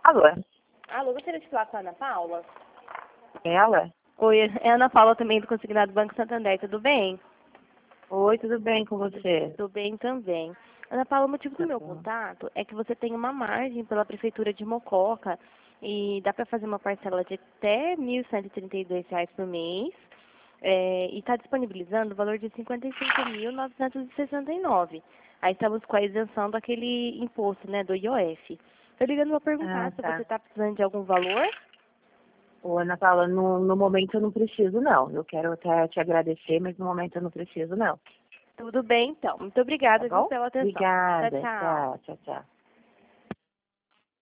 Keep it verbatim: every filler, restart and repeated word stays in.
Alô, Alô, gostaria de falar com a Ana Paula? ela? Oi, é a Ana Paula também do Consignado Banco Santander, tudo bem? Oi, tudo bem com você? Tudo bem também. Ana Paula, o motivo do Tá meu bom. contato é que você tem uma margem pela Prefeitura de Mococa e dá para fazer uma parcela de até mil cento e trinta e dois reais por mês é, e está disponibilizando o valor de cinquenta e cinco mil novecentos e sessenta e nove. Aí estamos com a isenção daquele imposto, né, do I O F. Estou ligando para perguntar Ah, se você tá. está precisando de algum valor. Ô, Ana Paula, no, no momento eu não preciso, não. Eu quero até te agradecer, mas no momento eu não preciso, não. Tudo bem, então. Muito Tá obrigada, viu, bom? pela atenção. Tchau, Obrigada. tchau. Tchau, tchau, tchau.